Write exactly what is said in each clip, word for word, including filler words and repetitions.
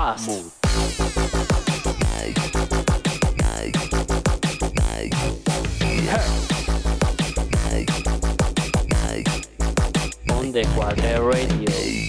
Fast. Onde Quadre Radio.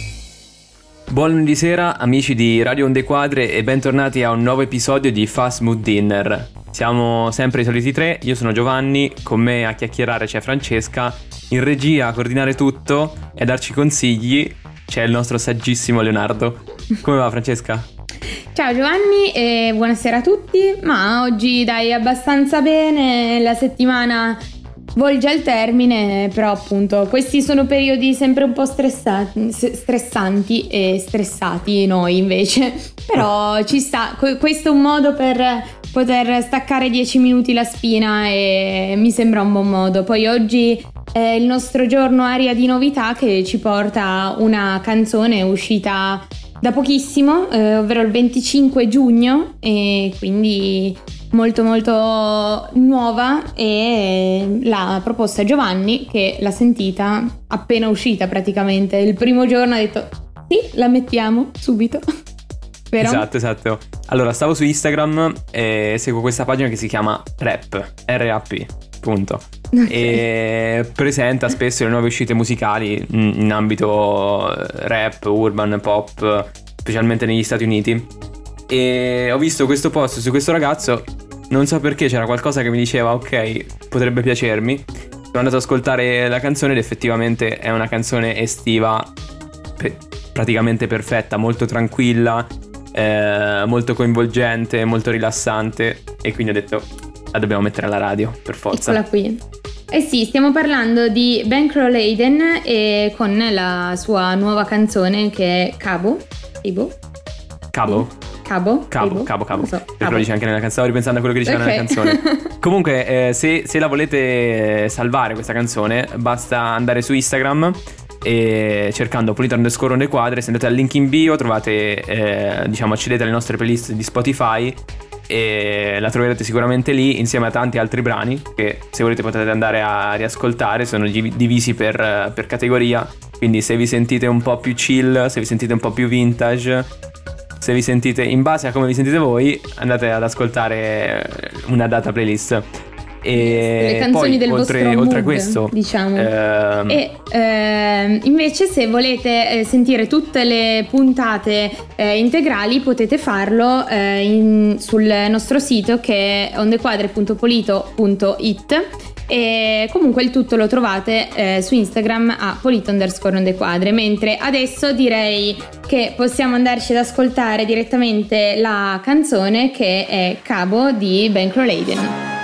Buon lunedì sera amici di Radio Onde Quadre e bentornati a un nuovo episodio di Fast Mood Dinner. Siamo sempre i soliti tre, io sono Giovanni, con me a chiacchierare c'è Francesca, in regia a coordinare tutto e a darci consigli c'è il nostro saggissimo Leonardo. Come va Francesca? Ciao Giovanni e buonasera a tutti, ma oggi dai abbastanza bene, la settimana volge al termine, però appunto questi sono periodi sempre un po' stressati, stressanti e stressati noi invece, però ci sta, questo è un modo per poter staccare dieci minuti la spina e mi sembra un buon modo. Poi oggi è il nostro giorno aria di novità che ci porta una canzone uscita da pochissimo, eh, ovvero il venticinque giugno, e quindi molto molto nuova, e l'ha proposta Giovanni che l'ha sentita appena uscita, praticamente il primo giorno ha detto sì, la mettiamo subito. Vero? Esatto, esatto. Allora, stavo su Instagram e seguo questa pagina che si chiama Rap, R A P, punto. Okay. E presenta spesso le nuove uscite musicali in ambito rap, urban, pop, specialmente negli Stati Uniti. E ho visto questo post su questo ragazzo, non so perché c'era qualcosa che mi diceva ok, potrebbe piacermi. Sono andato ad ascoltare la canzone ed effettivamente è una canzone estiva pe- praticamente perfetta, molto tranquilla, eh, molto coinvolgente, molto rilassante, e quindi ho detto la dobbiamo mettere alla radio per forza. Eccola qui. Eh sì, stiamo parlando di Bankroll Hayden e con la sua nuova canzone che è Cabo. Cabo? Cabo? Sì. Cabo? Cabo, Cabo, Cabo. So, Perché lo dice anche nella canzone, stavo ripensando a quello che diceva okay. nella canzone. Comunque, eh, se, se la volete salvare questa canzone, basta andare su Instagram e cercando Pulito underscore Onde Quadre, se andate al link in bio trovate, eh, diciamo, accedete alle nostre playlist di Spotify e la troverete sicuramente lì insieme a tanti altri brani che se volete potete andare a riascoltare, sono divisi per, per categoria, quindi se vi sentite un po' più chill, se vi sentite un po' più vintage, se vi sentite in base a come vi sentite voi, andate ad ascoltare una data playlist. E le canzoni poi, del oltre, vostro oltre a mood, questo, diciamo. ehm... E ehm, invece se volete eh, sentire tutte le puntate eh, integrali potete farlo eh, in, sul nostro sito che è ondequadre punto polito punto it, e comunque il tutto lo trovate eh, su Instagram a polito underscore ondequadre. Mentre adesso direi che possiamo andarci ad ascoltare direttamente la canzone che è Cabo di Bankroll Hayden.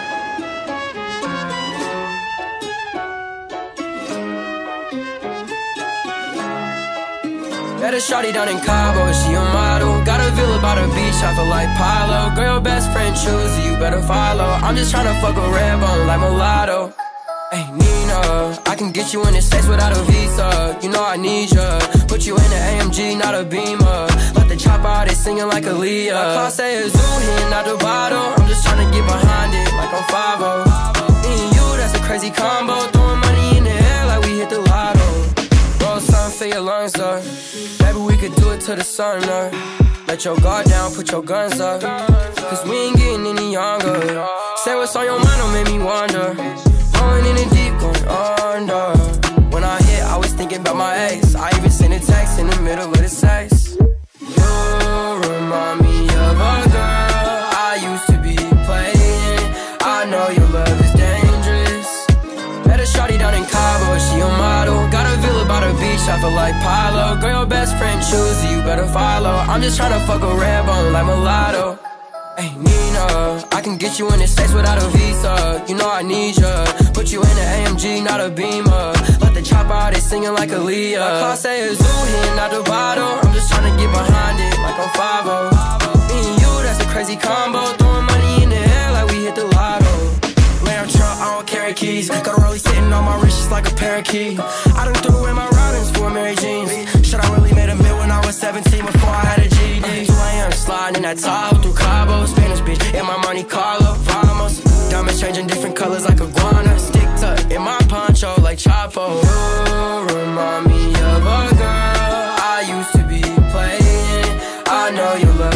Met a shawty down in Cabo, she a model. Got a villa by the beach, I feel like Pilo. Girl, your best friend choose you, better follow. I'm just tryna fuck a red bone like mulatto. Hey Nina, I can get you in the States without a visa. You know I need ya. Put you in an A M G, not a Beamer. Let the chopper out, they singing like Aaliyah. My class say is zoo, hitting out the bottle. I'm just tryna get behind it like I'm five oh. Me and you, that's a crazy combo. Throwing money in the air like we hit the lotto. Roll something for your lungs up. Maybe we could do it to the sun up. Let your guard down, put your guns up. Cause we ain't getting any younger. Say what's on your mind, don't make me wonder. Going in the deep, going under. When I hit, I was thinking about my ex. I even sent a text in the middle of the sex. You remind me of a girl I used to be playing. I know your love is dangerous. Met a shawty down in Cabo, she a model. Got a villa by the beach, I feel like Pilo. Girl, your best friend choose you, better follow. I'm just tryna fuck a red bone like mulatto. Hey Nina, I can get you in the States without a visa. You know I need ya. Put you in an A M G, not a Beamer. Let the chopper out, they singing like Aaliyah. My car say it's zoo, hitting out the bottle. I'm just tryna get behind it like I'm five oh. Me and you, that's a crazy combo. Throwing money in the air like we hit the lotto. Lamb truck, I don't carry keys. Got a rollie sitting on my wrist just like a parakeet. I done threw away my riders for Mary Jeans. Should I really made a mil when I was seventeen before I had a G D? two A M sliding in that Tahoe through Cabo. Spanish bitch in my Monte Carlo. Vamos. Diamonds changing different colors like iguana. Stick tuck in my poncho like Chapo. You remind me of a girl I used to be playing. I know you love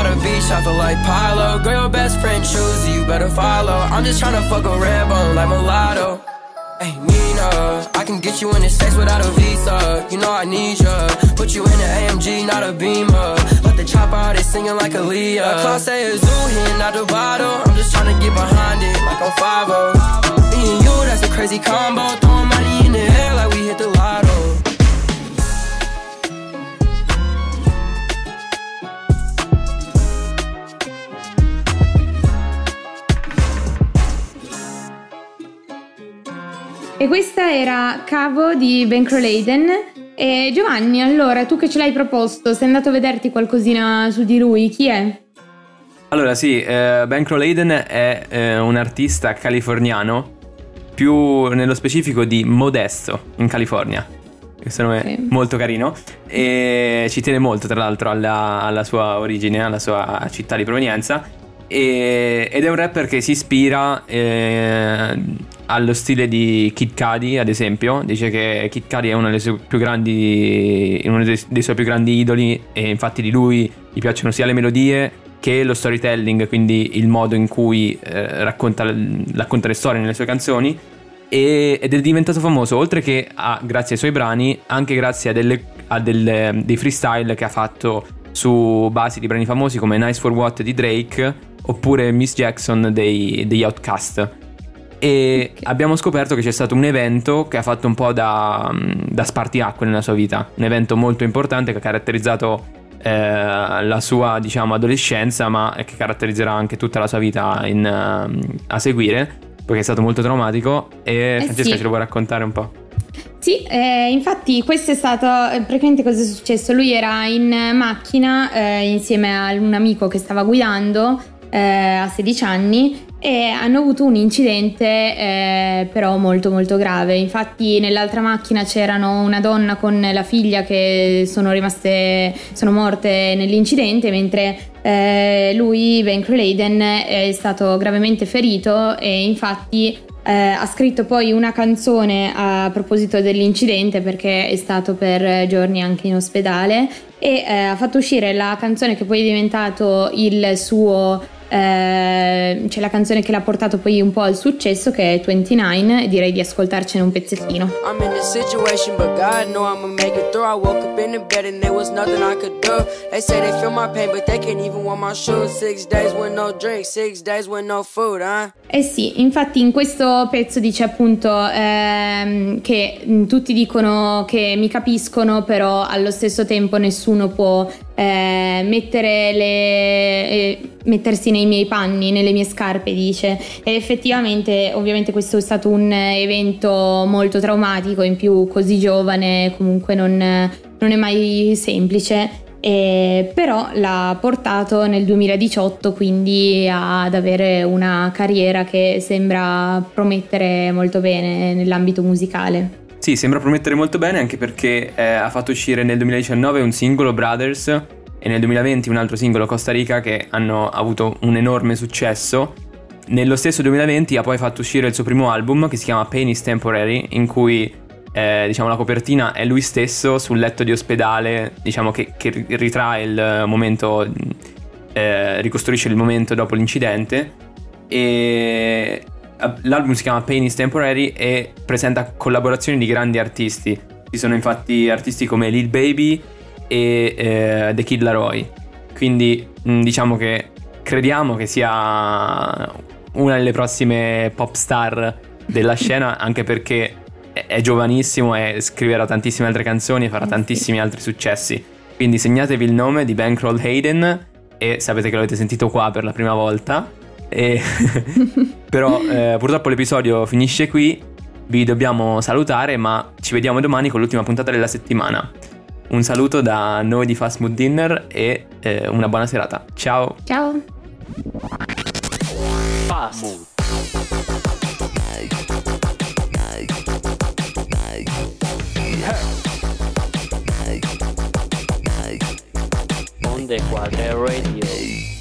by the beach, I feel like Pilo. Girl, your best friend choose you, you better follow. I'm just tryna fuck a red bone like mulatto. Hey, Nina, I can get you in the States without a visa. You know I need ya. Put you in an A M G, not a Beamer. Let the chopper out, they singing like Aaliyah. Class A is zoo, hitting out the bottle. I'm just tryna get behind it like I'm five oh. Me and you, that's a crazy combo. Throwing money in the air like we hit the lotto. E questa era Cavo di Bankroll Hayden. E Giovanni, allora, tu che ce l'hai proposto, sei andato a vederti qualcosina su di lui? Chi è? Allora sì, eh, Bankroll Hayden è eh, un artista californiano, più nello specifico di Modesto, in California. Questo nome okay. È molto carino e ci tiene molto tra l'altro alla, alla sua origine, alla sua città di provenienza. E, ed è un rapper che si ispira eh, allo stile di Kid Cudi, ad esempio. Dice che Kid Cudi è uno delle sue più grandi uno dei, dei suoi più grandi idoli, e infatti di lui gli piacciono sia le melodie che lo storytelling, quindi il modo in cui eh, racconta, racconta le storie nelle sue canzoni. E, ed è diventato famoso, oltre che a, grazie ai suoi brani, anche grazie a, delle, a delle, dei freestyle che ha fatto su basi di brani famosi come Nice for What di Drake oppure Miss Jackson dei, degli Outkast. E okay. Abbiamo scoperto che c'è stato un evento che ha fatto un po' da, da spartiacque nella sua vita, un evento molto importante che ha caratterizzato eh, la sua, diciamo, adolescenza, ma che caratterizzerà anche tutta la sua vita in, uh, a seguire, perché è stato molto traumatico. E eh Francesca sì. Ce lo vuoi raccontare un po'? Sì, eh, infatti questo è stato eh, praticamente cosa è successo. Lui era in macchina eh, insieme a un amico che stava guidando eh, a sedici anni, e hanno avuto un incidente eh, però molto molto grave. Infatti nell'altra macchina c'erano una donna con la figlia che sono rimaste sono morte nell'incidente, mentre eh, lui, Bankroll Hayden, è stato gravemente ferito. E infatti eh, ha scritto poi una canzone a proposito dell'incidente, perché è stato per giorni anche in ospedale, e eh, ha fatto uscire la canzone che poi è diventato il suo Eh, c'è la canzone che l'ha portato poi un po' al successo, che è ventinove, e direi di ascoltarcene un pezzettino. I'm in this situation but God know I'ma make it through. I woke up in the bed and there was nothing I could do. They say they feel my pain but they can't even want my shoes. Six days with no drink, six days with no food, huh? Eh sì, infatti in questo pezzo dice appunto ehm, che mh, tutti dicono che mi capiscono, però allo stesso tempo nessuno può eh, mettere le eh, mettersi nei miei panni, nelle mie scarpe, dice. E effettivamente ovviamente questo è stato un evento molto traumatico, in più così giovane, comunque non, non è mai semplice, e però l'ha portato nel duemiladiciotto quindi ad avere una carriera che sembra promettere molto bene nell'ambito musicale. Sì, sembra promettere molto bene, anche perché eh, ha fatto uscire nel duemiladiciannove un singolo, Brothers, e nel duemilaventi un altro singolo, Costa Rica, che hanno avuto un enorme successo. Nello stesso duemilaventi ha poi fatto uscire il suo primo album, che si chiama Pain is Temporary, in cui eh, diciamo la copertina è lui stesso sul letto di ospedale, diciamo che, che ritrae il momento, eh, ricostruisce il momento dopo l'incidente. E l'album si chiama Pain is Temporary e presenta collaborazioni di grandi artisti. Ci sono infatti artisti come Lil Baby e eh, The Kid Laroi. Quindi mh, diciamo che crediamo che sia una delle prossime pop star della scena, anche perché è, è giovanissimo e scriverà tantissime altre canzoni e farà tantissimi altri successi. Quindi segnatevi il nome di Bankroll Hayden, e sapete che l'avete sentito qua per la prima volta. E però eh, purtroppo l'episodio finisce qui, vi dobbiamo salutare, ma ci vediamo domani con l'ultima puntata della settimana. Un saluto da noi di Fast Mood Dinner e eh, una buona serata. Ciao. Ciao. Fast Mood. Onde Quadre Radio.